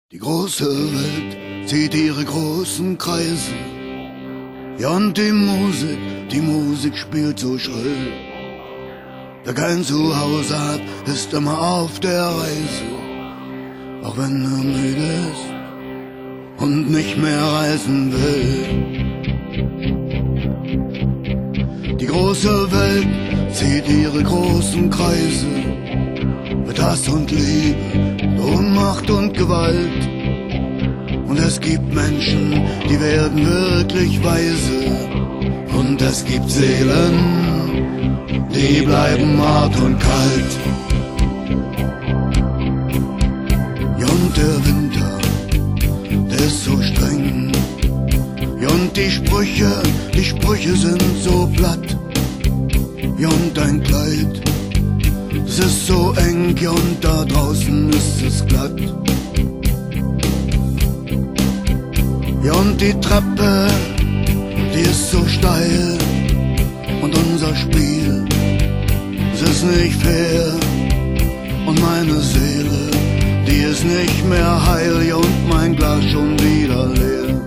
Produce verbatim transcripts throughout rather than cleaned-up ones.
Die große Welt zieht ihre großen Kreise. Ja, und die Musik, die Musik spielt so schrill. Wer kein Zuhause hat, ist immer auf der Reise. Auch wenn er müde ist und nicht mehr reisen will. Die große Welt zieht ihre großen Kreise. Mit Hass und Liebe, Ohnmacht und Gewalt. Und es gibt Menschen, die werden wirklich weise. Und es gibt Seelen, die bleiben hart und kalt. Ja, und der Winter, der ist so streng. Ja, und die Sprüche, die Sprüche sind so platt. Ja, und dein Kleid, es ist so eng, ja, und da draußen ist es glatt. Ja, und die Treppe, die ist so steil. Und unser Spiel, es ist nicht fair. Und meine Seele, die ist nicht mehr heil. Ja, und mein Glas schon wieder leer.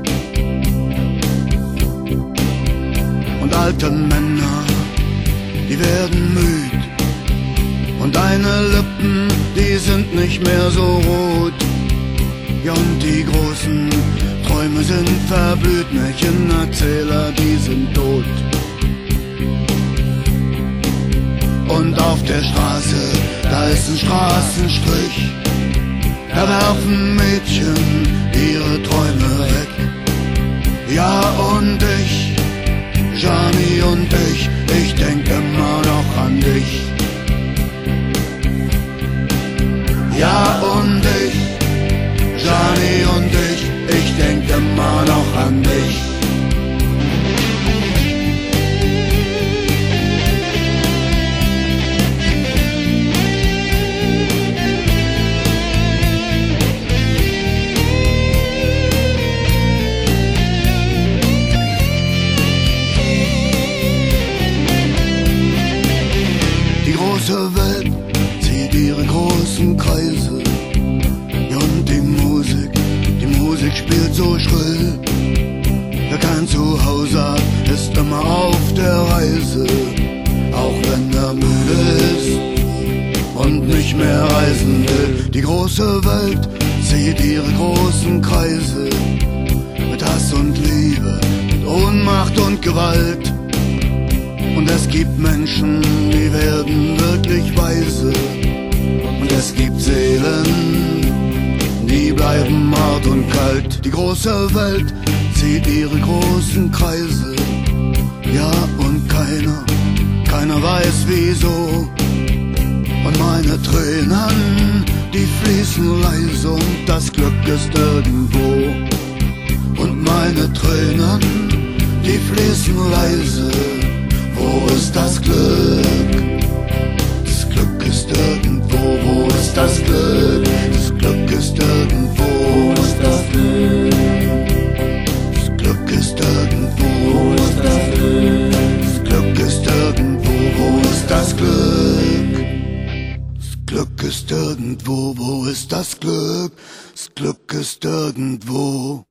Und alte Männer, die werden müd. Und deine Lippen, die sind nicht mehr so rot. Ja, und die großen Träume sind verblüht. Märchenerzähler, die sind tot. Und auf der Straße, da ist ein Straßenstrich. Da werfen Mädchen ihre Träume weg. Ja, und ich, Gianni und ich, ich denk immer noch an dich. Ja, und ich, Gianni und ich, ich denk immer noch an dich. Die große Welt zieht ihre großen Kreise. Ja, und die Musik, die Musik spielt so schrill. Wer kein Zuhause hat, ist immer auf der Reise. Auch wenn er müde ist und nicht mehr reisen will. Die große Welt zieht ihre großen Kreise. Mit Hass und Liebe, mit Ohnmacht und Gewalt. Und es gibt Menschen, die werden wirklich weise. Und es gibt Seelen, die bleiben hart und kalt. Die große Welt zieht ihre großen Kreise. Ja, und keiner, keiner weiß wieso. Und meine Tränen, die fließen leise und das Glück ist irgendwo. Und meine Tränen, die fließen leise. Wo ist das Glück? Das Glück ist irgendwo. Wo ist das Glück? Das Glück ist irgendwo. Wo ist das Glück? Das Glück ist irgendwo. Wo ist das Glück? Das Glück ist irgendwo. Wo ist das Glück? Das Glück ist irgendwo. Wo ist das Glück? Das Glück ist irgendwo.